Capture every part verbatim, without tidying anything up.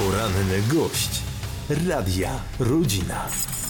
Poranny gość Radia Rodzina.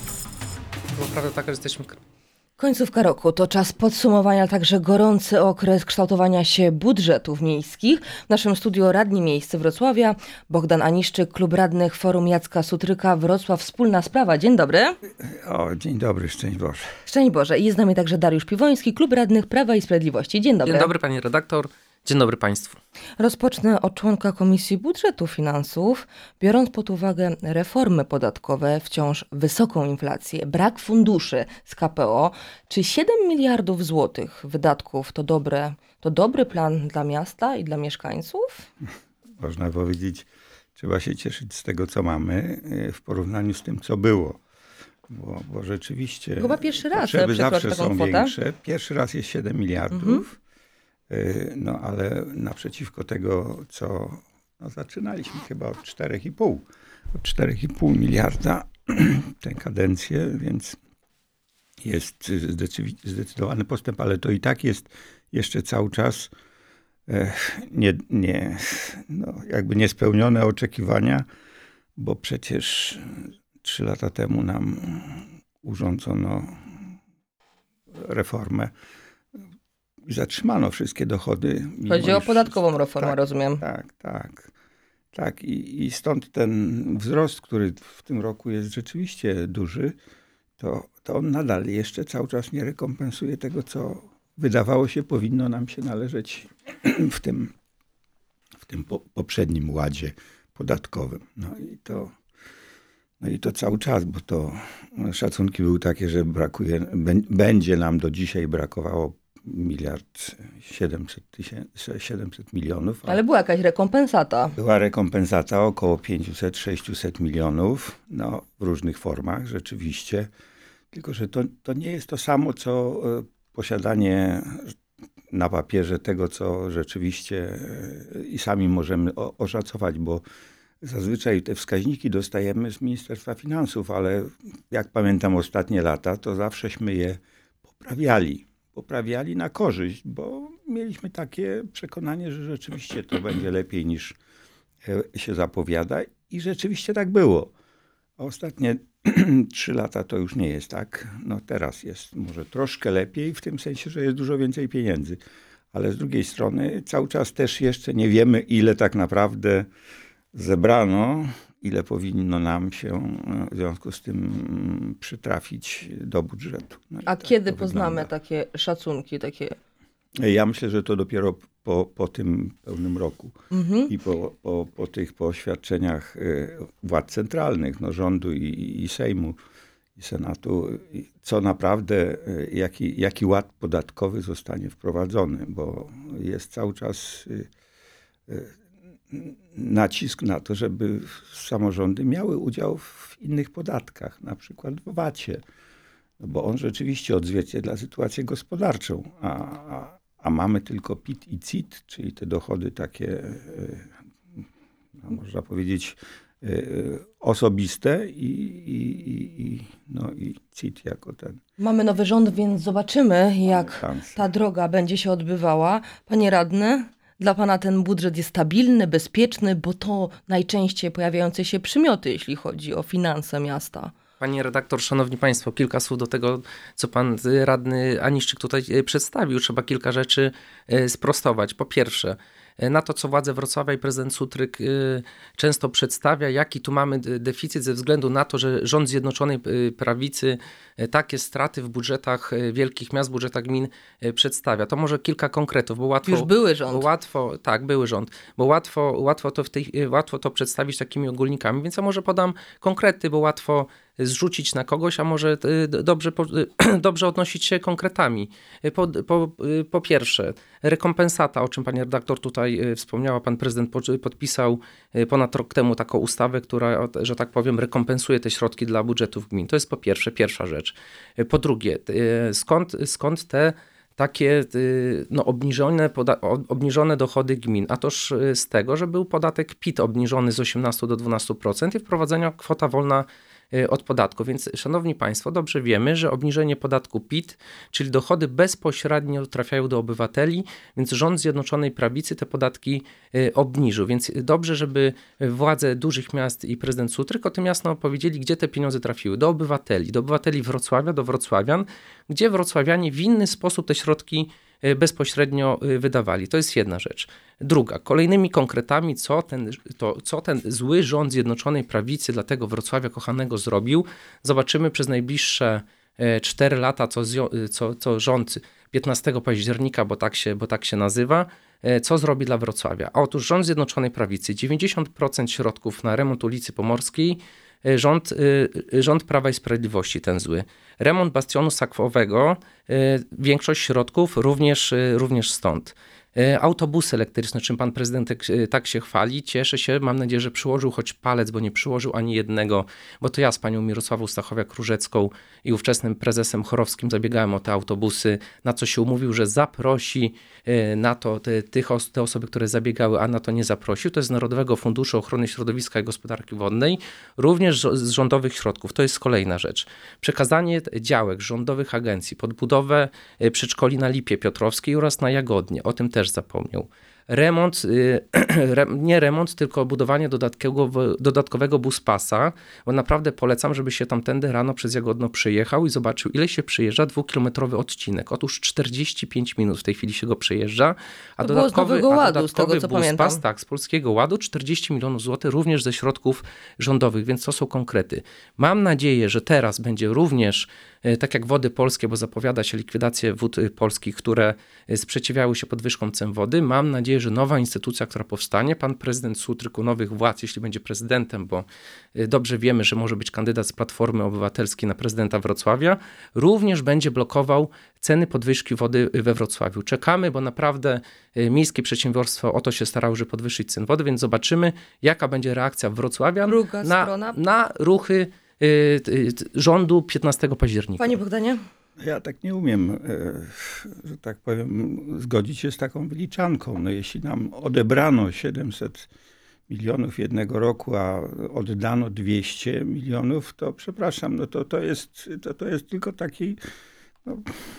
Bo prawda taka, że jesteśmy... Końcówka roku to czas podsumowania, także gorący okres kształtowania się budżetów miejskich. W naszym studiu radni miejscy Wrocławia Bogdan Aniszczyk, klub radnych Forum Jacka Sutryka, Wrocław, wspólna sprawa. Dzień dobry. O, dzień dobry, szczęść Boże. Szczęść Boże. I jest z nami także Dariusz Piwoński, klub radnych Prawa i Sprawiedliwości. Dzień dobry. Dzień dobry pani redaktor, dzień dobry państwu. Rozpocznę od członka Komisji Budżetu Finansów. Biorąc pod uwagę reformy podatkowe, wciąż wysoką inflację, brak funduszy z K P O, czy siedem miliardów złotych wydatków to, dobre, to dobry plan dla miasta i dla mieszkańców? Można powiedzieć, trzeba się cieszyć z tego, co mamy w porównaniu z tym, co było. Bo, bo rzeczywiście Chyba pierwszy raz potrzeby zawsze taką są kwotę. Większe. Pierwszy raz jest siedem miliardów. Mhm. No ale naprzeciwko tego, co no, zaczynaliśmy chyba od czterech i pół. Od czterech i pół miliarda tę kadencję, więc jest zdecydowany postęp, ale to i tak jest jeszcze cały czas nie, nie, no, jakby niespełnione oczekiwania, bo przecież trzy lata temu nam urządzono reformę i zatrzymano wszystkie dochody. Chodzi o podatkową wszystko. reformę, tak, rozumiem. Tak, tak. tak. I, I stąd ten wzrost, który w tym roku jest rzeczywiście duży, to, to on nadal jeszcze cały czas nie rekompensuje tego, co wydawało się powinno nam się należeć w tym, w tym po, poprzednim ładzie podatkowym. No i to... No i to cały czas, bo to szacunki były takie, że brakuje, będzie nam do dzisiaj brakowało miliard siedemset tysięcy, siedemset milionów. Ale była jakaś rekompensata. Była rekompensata około pięćset sześćset milionów, no w różnych formach rzeczywiście. Tylko, że to, to nie jest to samo, co posiadanie na papierze tego, co rzeczywiście i sami możemy oszacować, bo zazwyczaj te wskaźniki dostajemy z Ministerstwa Finansów, ale jak pamiętam ostatnie lata, to zawsześmy je poprawiali. Poprawiali na korzyść, bo mieliśmy takie przekonanie, że rzeczywiście to będzie lepiej niż się zapowiada i rzeczywiście tak było. A ostatnie trzy lata to już nie jest tak. No teraz jest może troszkę lepiej, w tym sensie, że jest dużo więcej pieniędzy. Ale z drugiej strony cały czas też jeszcze nie wiemy, ile tak naprawdę zebrano, ile powinno nam się w związku z tym przytrafić do budżetu. No A tak kiedy to poznamy wygląda. takie szacunki? Takie... Ja myślę, że to dopiero po, po tym pełnym roku Mhm. i po, po, po tych po oświadczeniach władz centralnych, no, rządu i, i Sejmu i Senatu, co naprawdę, jaki, jaki ład podatkowy zostanie wprowadzony, bo jest cały czas nacisk na to, żeby samorządy miały udział w innych podatkach, na przykład w vacie, bo on rzeczywiście odzwierciedla sytuację gospodarczą, a, a, a mamy tylko P I T i C I T, czyli te dochody takie, no, można powiedzieć, osobiste i, i, i, no, i C I T jako ten. Mamy nowy rząd, więc zobaczymy, jak szansę. ta droga będzie się odbywała. Panie radny, dla pana ten budżet jest stabilny, bezpieczny, bo to najczęściej pojawiające się przymioty, jeśli chodzi o finanse miasta. Panie redaktor, szanowni państwo, kilka słów do tego, co pan radny Aniszczyk tutaj przedstawił. Trzeba kilka rzeczy sprostować. Po pierwsze, na to, co władze Wrocławia i prezydent Sutryk często przedstawia, jaki tu mamy deficyt ze względu na to, że rząd Zjednoczonej Prawicy takie straty w budżetach wielkich miast, w budżetach gmin przedstawia. To może kilka konkretów, bo łatwo... Już były rząd. Bo łatwo, tak, były rząd, bo łatwo, łatwo, to w tej, łatwo to przedstawić takimi ogólnikami, więc ja może podam konkrety, bo łatwo zrzucić na kogoś, a może dobrze, dobrze odnosić się konkretami. Po, po, po pierwsze, rekompensata, o czym pani redaktor tutaj wspomniała, pan prezydent podpisał ponad rok temu taką ustawę, która, że tak powiem, rekompensuje te środki dla budżetów gmin. To jest po pierwsze, pierwsza rzecz. Po drugie, skąd, skąd te takie no, obniżone, poda- obniżone dochody gmin, a toż z tego, że był podatek P I T obniżony z osiemnastu do dwunastu procent i wprowadzenia kwota wolna od podatku. Więc szanowni państwo, dobrze wiemy, że obniżenie podatku P I T, czyli dochody bezpośrednio trafiają do obywateli, więc rząd Zjednoczonej Prawicy te podatki obniżył. Więc dobrze, żeby władze dużych miast i prezydent Sutryk o tym jasno powiedzieli, gdzie te pieniądze trafiły. Do obywateli, do obywateli Wrocławia, do wrocławian, gdzie wrocławianie w inny sposób te środki bezpośrednio wydawali. To jest jedna rzecz. Druga, kolejnymi konkretami, co ten, to, co ten zły rząd Zjednoczonej Prawicy dla tego Wrocławia kochanego zrobił, zobaczymy przez najbliższe cztery lata, co, co, co rząd piętnastego października, bo tak, się, bo tak się nazywa, co zrobi dla Wrocławia. A otóż rząd Zjednoczonej Prawicy, dziewięćdziesiąt procent środków na remont ulicy Pomorskiej, Rząd, rząd Prawa i Sprawiedliwości, ten zły. Remont bastionu sakwowego, większość środków również, również stąd. Autobusy elektryczne, czym pan prezydent tak się chwali, cieszę się, mam nadzieję, że przyłożył choć palec, bo nie przyłożył ani jednego, bo to ja z panią Mirosławą Stachowiak-Różecką i ówczesnym prezesem Chorowskim zabiegałem o te autobusy, na co się umówił, że zaprosi na to te, tych os- te osoby, które zabiegały, a na to nie zaprosił. To jest z Narodowego Funduszu Ochrony Środowiska i Gospodarki Wodnej, również z rządowych środków. To jest kolejna rzecz. Przekazanie działek rządowych agencji pod budowę przedszkoli na Lipie Piotrowskiej oraz na Jagodnie. O tym też zapomniał. Remont, nie remont, tylko budowanie dodatkowego, dodatkowego buspasa, bo naprawdę polecam, żeby się tamtędy rano przez Jagodno przejechał i zobaczył, ile się przejeżdża dwukilometrowy odcinek. Otóż czterdzieści pięć minut w tej chwili się go przejeżdża, a to dodatkowy, było z a Ładu, dodatkowy z tego, co buspas, pamiętam. tak, z Polskiego Ładu, czterdzieści milionów złotych również ze środków rządowych, więc to są konkrety. Mam nadzieję, że teraz będzie również tak jak Wody Polskie, bo zapowiada się likwidację wód polskich, które sprzeciwiały się podwyżkom cen wody. Mam nadzieję, że nowa instytucja, która powstanie, pan prezydent Sutryk u nowych władz, jeśli będzie prezydentem, bo dobrze wiemy, że może być kandydat z Platformy Obywatelskiej na prezydenta Wrocławia, również będzie blokował ceny podwyżki wody we Wrocławiu. Czekamy, bo naprawdę miejskie przedsiębiorstwo o to się starało, żeby podwyższyć cen wody, więc zobaczymy, jaka będzie reakcja wrocławian na, na ruchy rządu piętnastego października. Panie Bogdanie? Ja tak nie umiem, że tak powiem, zgodzić się z taką wyliczanką. No jeśli nam odebrano siedemset milionów jednego roku, a oddano dwieście milionów, to przepraszam, no to, to, jest, to, to jest tylko taki no,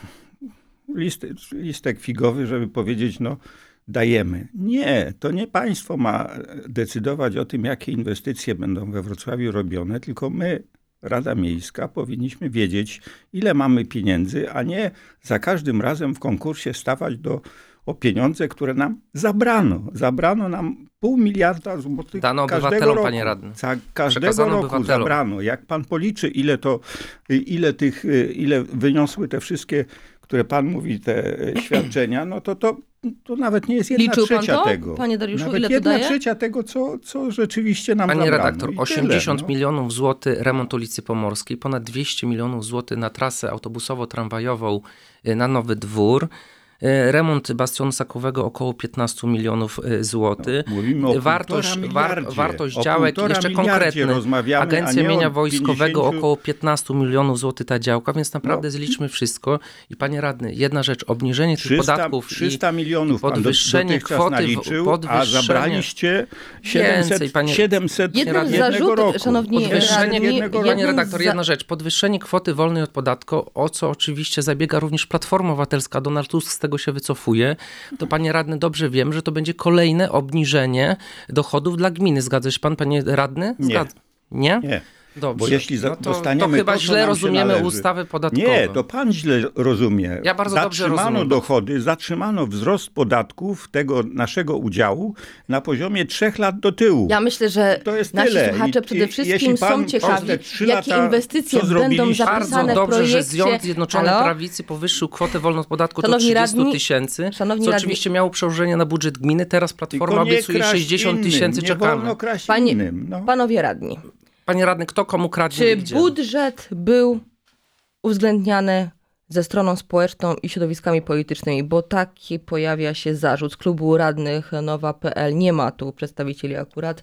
list, listek figowy, żeby powiedzieć, no dajemy. Nie, to nie państwo ma decydować o tym, jakie inwestycje będą we Wrocławiu robione, tylko my, Rada Miejska, powinniśmy wiedzieć, ile mamy pieniędzy, a nie za każdym razem w konkursie stawać do, o pieniądze, które nam zabrano. Zabrano nam pół miliarda złotych Dano każdego obywatelom, roku. panie radny. Za każdego Przekazano roku obywatelom. zabrano. Jak pan policzy, ile to, ile tych, ile wyniosły te wszystkie, które pan mówi, te świadczenia, no to to To nawet nie jest jedna Liczył pan trzecia to, tego. panie Dariuszu, nawet ile to jedna daje? trzecia tego, co, co rzeczywiście nam Panie zabrano. redaktor, I osiemdziesiąt tyle, no. milionów złotych remont ulicy Pomorskiej, ponad dwieście milionów złotych na trasę autobusowo-tramwajową na Nowy Dwór. Remont bastionu sakowego około piętnaście milionów złotych. No, mówimy o wartość, war, wartość o działek, jeszcze konkretny. Agencja a Mienia o Wojskowego pięćdziesięciu około piętnaście milionów złotych ta działka, więc naprawdę No. zliczmy wszystko. I panie radny, jedna rzecz, obniżenie tych trzysta, podatków trzysta i, milionów i podwyższenie pan do, kwoty, naliczył, podwyższenie, a zabraliście siedemset, Więcej, panie- siedemset Jednym z jednego zarzutów, roku. szanowni Podwyższenie, radni, jednego panie jednym redaktor, z- jedna rzecz. Podwyższenie kwoty wolnej od podatku, o co oczywiście zabiega również Platforma Obywatelska, Donald Tusk z tego się wycofuje, to panie radny, dobrze wiem, że to będzie kolejne obniżenie dochodów dla gminy. Zgadza się pan, panie radny? Nie. Zgadza. Nie? Nie. Dobrze. Bo jeśli za- no to, dostaniemy to chyba to, co źle nam się rozumiemy należy. ustawy podatkowe. Nie, to pan źle rozumie. Ja bardzo dobrze zatrzymano rozumiem. dochody, zatrzymano wzrost podatków tego naszego udziału na poziomie trzech lat do tyłu. Ja myślę, że To jest nasi tyle. słuchacze I- przede i- wszystkim jeśli pan są ciekawi, przez te trzy jakie lata, inwestycje co będą zrobiliście? zapisane Bardzo w dobrze, projekcie. że Związek Zjednoczonej Halo? Prawicy powyższył kwotę wolną od podatku do Szanowni trzydziestu radni, tysięcy, szanowni co radni- oczywiście miało przełożenie na budżet gminy. Teraz Platforma Tylko nie obiecuje kraść sześćdziesiąt innym, tysięcy, nie czekamy. wolno kraść Panie- innym. No. Panowie radni, Panie radny, kto komu kradnie czy i gdzie? budżet był uwzględniany ze stroną społeczną i środowiskami politycznymi, bo taki pojawia się zarzut z klubu radnych Nowa kropka pe el. Nie ma tu przedstawicieli akurat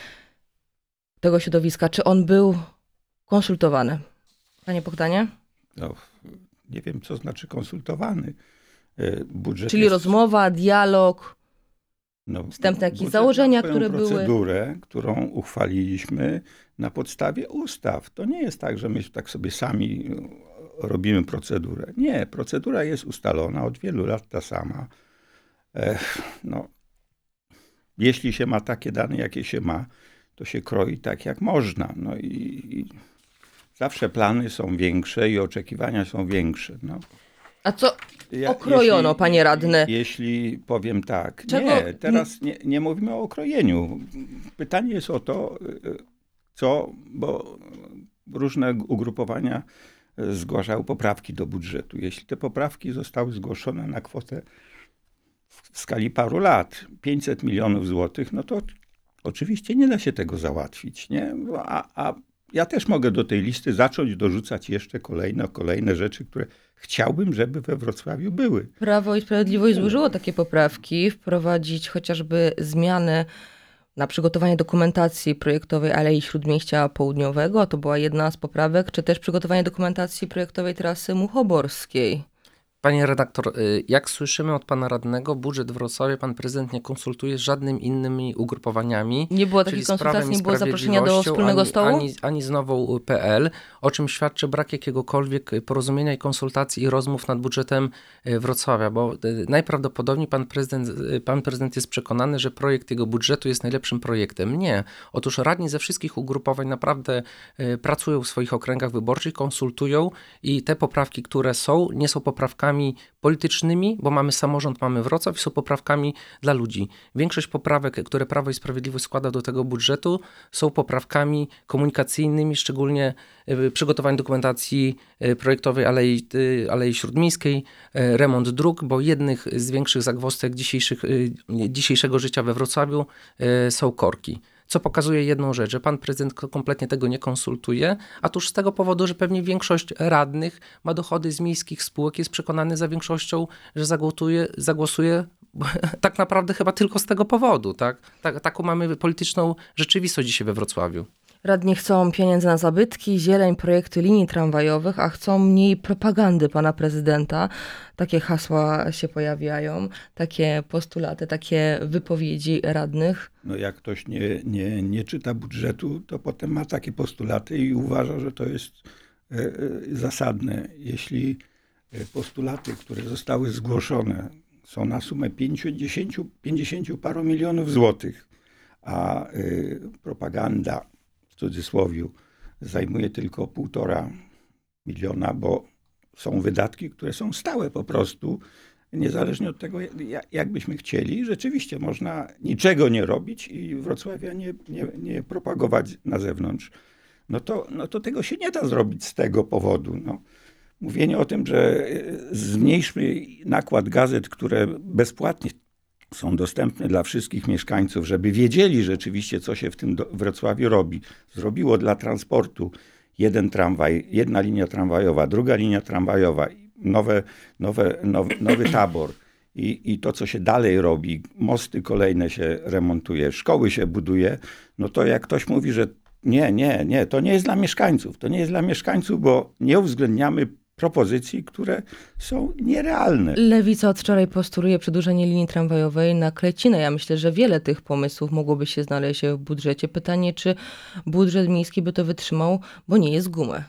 tego środowiska. Czy on był konsultowany? Panie Bogdanie? No, nie wiem, co znaczy konsultowany. E, Budżet Czyli jest... rozmowa, dialog. No, Wstępne jakieś budżet założenia, ma swoją które były... procedurę, którą uchwaliliśmy na podstawie ustaw. To nie jest tak, że my tak sobie sami robimy procedurę. Nie, procedura jest ustalona od wielu lat ta sama. Ech, no, jeśli się ma takie dane, jakie się ma, to się kroi tak, jak można. No i, i zawsze plany są większe i oczekiwania są większe. No. A co Ja, okrojono, jeśli, panie radny? Jeśli powiem tak, Czego- nie, teraz nie, nie mówimy o okrojeniu. Pytanie jest o to, co, bo różne ugrupowania zgłaszały poprawki do budżetu. Jeśli te poprawki zostały zgłoszone na kwotę w skali paru lat, pięćset milionów złotych, no to oczywiście nie da się tego załatwić, nie? A, a ja też mogę do tej listy zacząć dorzucać jeszcze kolejne, kolejne rzeczy, które chciałbym, żeby we Wrocławiu były. Prawo i Sprawiedliwość złożyło takie poprawki, wprowadzić chociażby zmiany na przygotowanie dokumentacji projektowej Alei Śródmieścia Południowego, to była jedna z poprawek, czy też przygotowanie dokumentacji projektowej trasy Muchoborskiej. Panie redaktor, jak słyszymy od pana radnego, budżet Wrocławia pan prezydent nie konsultuje z żadnymi innymi ugrupowaniami. Nie było takiej czyli z Prawem konsultacji, i nie było zaproszenia do Sprawiedliwością, wspólnego ani, stołu? Ani, ani z nową kropka pe el, o czym świadczy brak jakiegokolwiek porozumienia i konsultacji i rozmów nad budżetem Wrocławia, bo najprawdopodobniej pan prezydent, pan prezydent jest przekonany, że projekt jego budżetu jest najlepszym projektem. Nie. Otóż radni ze wszystkich ugrupowań naprawdę pracują w swoich okręgach wyborczych, konsultują i te poprawki, które są, nie są poprawkami politycznymi, bo mamy samorząd, mamy Wrocław i są poprawkami dla ludzi. Większość poprawek, które Prawo i Sprawiedliwość składa do tego budżetu, są poprawkami komunikacyjnymi, szczególnie przygotowanie dokumentacji projektowej Alei, Alei Śródmiejskiej, remont dróg, bo jednych z większych zagwozdek dzisiejszych, dzisiejszego życia we Wrocławiu są korki. Co pokazuje jedną rzecz, że pan prezydent kompletnie tego nie konsultuje, a tuż z tego powodu, że pewnie większość radnych ma dochody z miejskich spółek, jest przekonany za większością, że zagłosuje, zagłosuje tak naprawdę chyba tylko z tego powodu. Tak? Tak, taką mamy polityczną rzeczywistość dzisiaj we Wrocławiu. Radni chcą pieniędzy na zabytki, zieleń, projekty linii tramwajowych, a chcą mniej propagandy pana prezydenta. Takie hasła się pojawiają, takie postulaty, takie wypowiedzi radnych. No jak ktoś nie, nie, nie czyta budżetu, to potem ma takie postulaty i uważa, że to jest e, e, zasadne. Jeśli postulaty, które zostały zgłoszone, są na sumę pięćdziesięciu, pięćdziesięciu paru milionów złotych, a e, propaganda w cudzysłowiu zajmuje tylko półtora miliona, bo są wydatki, które są stałe po prostu, niezależnie od tego, jak byśmy chcieli. Rzeczywiście można niczego nie robić i Wrocławia nie, nie, nie propagować na zewnątrz. No to, no to tego się nie da zrobić z tego powodu. No. Mówienie o tym, że zmniejszmy nakład gazet, które bezpłatnie są dostępne dla wszystkich mieszkańców, żeby wiedzieli rzeczywiście, co się w tym Wrocławiu robi. Zrobiło dla transportu jeden tramwaj, jedna linia tramwajowa, druga linia tramwajowa, nowe, nowe, nowy, nowy tabor i, i to, co się dalej robi, mosty kolejne się remontuje, szkoły się buduje, no to jak ktoś mówi, że nie, nie, nie, to nie jest dla mieszkańców, to nie jest dla mieszkańców, bo nie uwzględniamy propozycji, które są nierealne. Lewica od wczoraj postuluje przedłużenie linii tramwajowej na Klecinę. Ja myślę, że wiele tych pomysłów mogłoby się znaleźć w budżecie. Pytanie, czy budżet miejski by to wytrzymał, bo nie jest gumy.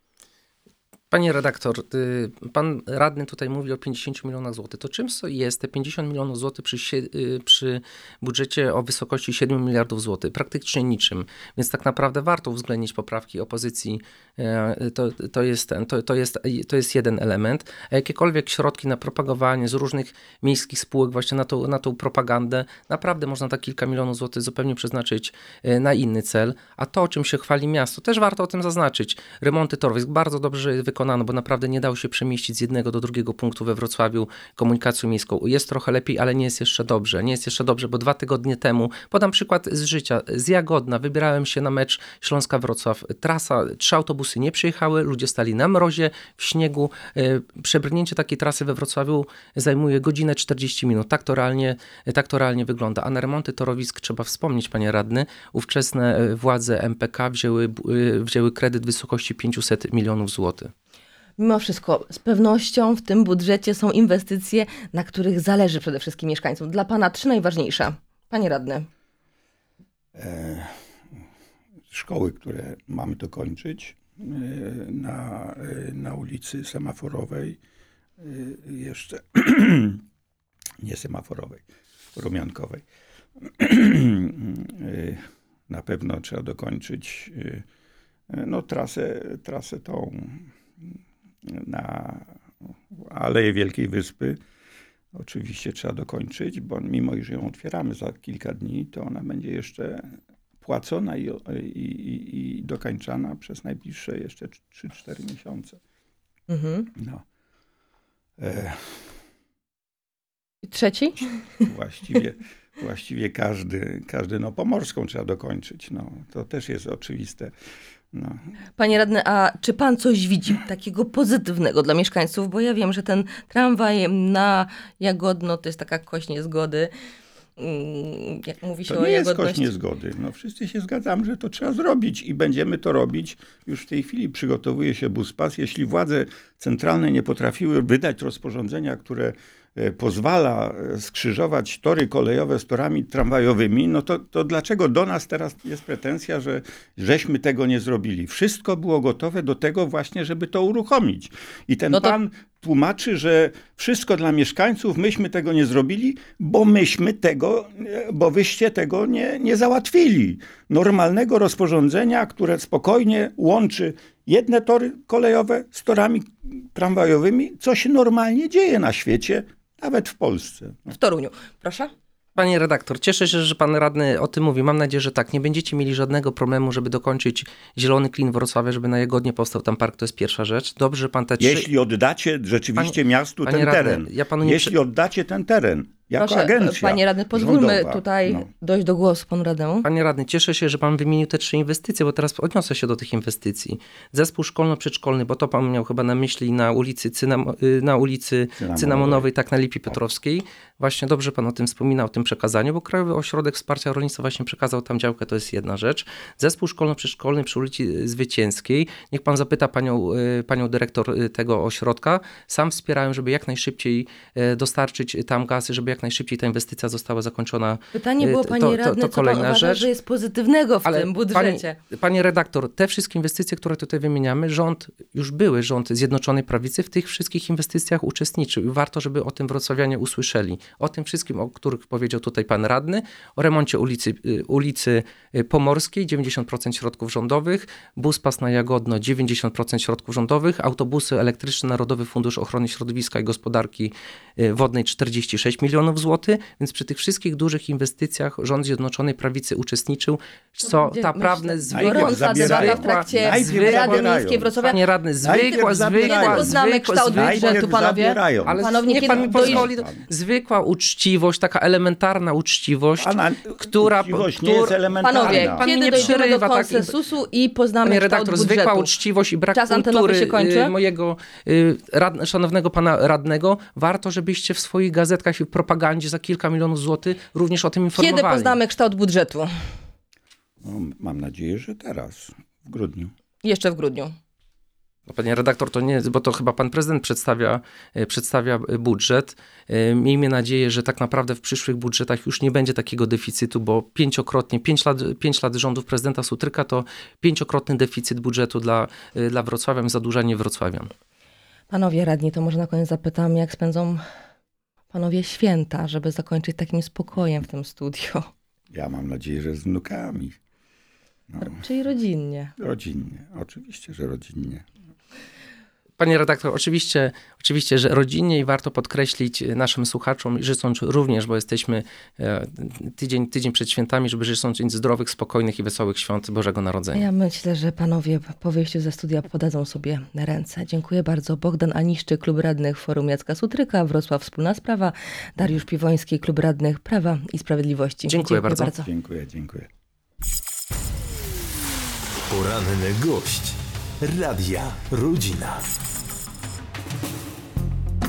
Panie redaktor, pan radny tutaj mówi o pięćdziesięciu milionach złotych. To czym jest te pięćdziesiąt milionów złotych przy, przy budżecie o wysokości siedmiu miliardów złotych? Praktycznie niczym. Więc tak naprawdę warto uwzględnić poprawki opozycji. To, to, jest, ten, to, to, jest, to jest jeden element. A jakiekolwiek środki na propagowanie z różnych miejskich spółek właśnie na tą, na tą propagandę, naprawdę można tak kilka milionów złotych zupełnie przeznaczyć na inny cel. A to, o czym się chwali miasto, też warto o tym zaznaczyć. Remonty torów, bardzo dobrze wykonane, bo naprawdę nie dało się przemieścić z jednego do drugiego punktu we Wrocławiu komunikacją miejską. Jest trochę lepiej, ale nie jest jeszcze dobrze. Nie jest jeszcze dobrze, bo dwa tygodnie temu, podam przykład z życia, z Jagodna, wybierałem się na mecz Śląska-Wrocław. Trasa, trzy autobusy nie przyjechały, ludzie stali na mrozie, w śniegu. Przebrnięcie takiej trasy we Wrocławiu zajmuje godzinę czterdzieści minut. Tak to realnie, tak to realnie wygląda. A na remonty torowisk trzeba wspomnieć, panie radny, ówczesne władze em pe ka wzięły, wzięły kredyt w wysokości pięćset milionów złotych. Mimo wszystko, z pewnością w tym budżecie są inwestycje, na których zależy przede wszystkim mieszkańcom. Dla pana trzy najważniejsze. Panie radny. E, szkoły, które mamy dokończyć e, na, e, na ulicy Semaforowej, e, jeszcze nie semaforowej, rumiankowej. e, na pewno trzeba dokończyć e, no, trasę, trasę tą na Aleję Wielkiej Wyspy. Oczywiście trzeba dokończyć, bo mimo iż ją otwieramy za kilka dni, to ona będzie jeszcze płacona i, i, i, i dokończana przez najbliższe jeszcze trzy cztery miesiące. Mhm. No. E, I trzeci? właściwie właściwie każdy, każdy, no Pomorską trzeba dokończyć. No, to też jest oczywiste. No. Panie radny, a czy pan coś widzi takiego pozytywnego dla mieszkańców? Bo ja wiem, że ten tramwaj na Jagodno to jest taka kość niezgody. Jak mówi się To o nie jest kość jagodności. niezgody. No, wszyscy się zgadzamy, że to trzeba zrobić i będziemy to robić. Już w tej chwili przygotowuje się Buspas. Jeśli władze centralne nie potrafiły wydać rozporządzenia, które e, pozwala e, skrzyżować tory kolejowe z torami tramwajowymi, no to, to dlaczego do nas teraz jest pretensja, że żeśmy tego nie zrobili? Wszystko było gotowe do tego właśnie, żeby to uruchomić. I ten No to- pan tłumaczy, że wszystko dla mieszkańców, myśmy tego nie zrobili, bo myśmy tego, bo wyście tego nie, nie załatwili. Normalnego rozporządzenia, które spokojnie łączy jedne tory kolejowe z torami tramwajowymi, co się normalnie dzieje na świecie, nawet w Polsce. W Toruniu. Proszę? Panie redaktor, cieszę się, że pan radny o tym mówi. Mam nadzieję, że tak. Nie będziecie mieli żadnego problemu, żeby dokończyć Zielony Klin Wrocławia, żeby na Jagodnie powstał tam park. To jest pierwsza rzecz. Dobrze, że pan te trzy... Jeśli oddacie rzeczywiście Panie- miastu panie ten radny, teren, ja panu nie jeśli przy- oddacie ten teren jako Proszę, agencja panie radny, pozwólmy rządowa, tutaj no. dojść do głosu panu radnemu. Panie radny, cieszę się, że pan wymienił te trzy inwestycje, bo teraz odniosę się do tych inwestycji. Zespół szkolno-przedszkolny, bo to pan miał chyba na myśli na ulicy, Cynam- y, na ulicy Cynamonowej. Cynamonowej, tak na Lipi Piotrowskiej. Właśnie dobrze pan o tym wspominał, o tym przekazaniu, bo Krajowy Ośrodek Wsparcia Rolnictwa właśnie przekazał tam działkę, to jest jedna rzecz. Zespół szkolno-przedszkolny przy ulicy Zwycięskiej. Niech pan zapyta panią, y, panią dyrektor y, tego ośrodka. Sam wspierałem, żeby jak najszybciej y, dostarczyć tam gazy, żeby jak najszybciej ta inwestycja została zakończona. Pytanie było, To- panie to- to radny, co pan kolejna uważa, rzecz. że jest pozytywnego w Ale tym budżecie? Panie, panie redaktor, te wszystkie inwestycje, które tutaj wymieniamy, rząd, już były rząd Zjednoczonej Prawicy w tych wszystkich inwestycjach uczestniczył i warto, żeby o tym wrocławianie usłyszeli. O tym wszystkim, o których powiedział tutaj pan radny, o remoncie ulicy, y, ulicy Pomorskiej, dziewięćdziesiąt procent środków rządowych, Buspas na Jagodno, dziewięćdziesiąt procent środków rządowych, autobusy elektryczne, Narodowy Fundusz Ochrony Środowiska i Gospodarki y, Wodnej czterdzieści sześć milionów złotych, więc przy tych wszystkich dużych inwestycjach rząd Zjednoczonej Prawicy uczestniczył, co Gdzie- naprawdę myślę, zwykła, gorąca zabierają. debata w trakcie Najpierw Rady zabierają. Miejskiej Wrocławia. Panie radny, zwykła, Najpierw zwykła, zabierają. Znamy zwykła, kształt zwykła, budżetu, Najpierw panowie. zabierają. ale Panowie, niech kiedy pan mi dojdzie- pozwoli, zwykła uczciwość, taka elementarna uczciwość, Pana która... uczciwość nie jest która- elementarna. Panowie, Pan mi kiedy nie dojdziemy do przerywa, tak? konsensusu i poznamy Panie kształt redaktor, budżetu? zwykła uczciwość i brak Czas antenowy kultury się kończy. y, mojego y, rad, szanownego pana radnego, warto, żebyście w swoich gazetkach i w propagandzie za kilka milionów złotych również o tym informowali. Kiedy poznamy kształt budżetu? No, mam nadzieję, że teraz, w grudniu. Jeszcze w grudniu. No, panie redaktor, to nie, bo to chyba pan prezydent przedstawia, e, przedstawia budżet. E, Miejmy nadzieję, że tak naprawdę w przyszłych budżetach już nie będzie takiego deficytu, bo pięciokrotnie, pięć lat, pięć lat rządów prezydenta Sutryka to pięciokrotny deficyt budżetu dla, e, dla Wrocławia, zadłużanie Wrocławian. Panowie radni, to może na koniec zapytam, jak spędzą panowie święta, żeby zakończyć takim spokojem w tym studio? Ja mam nadzieję, że z wnukami. No, Czyli rodzinnie. rodzinnie. Oczywiście, że rodzinnie. Panie redaktor, oczywiście, oczywiście, że rodzinnie i warto podkreślić naszym słuchaczom, życząc również, bo jesteśmy e, tydzień, tydzień przed świętami, żeby życząc im zdrowych, spokojnych i wesołych świąt Bożego Narodzenia. Ja myślę, że panowie po wyjściu ze studia podadzą sobie ręce. Dziękuję bardzo. Bogdan Aniszczyk, Klub Radnych Forum Jacka Sutryka, Wrocław Wspólna Sprawa, Dariusz Piwoński, Klub Radnych Prawa i Sprawiedliwości. Dziękuję bardzo. Dziękuję, dziękuję. Poranny gość Radia Rodzina.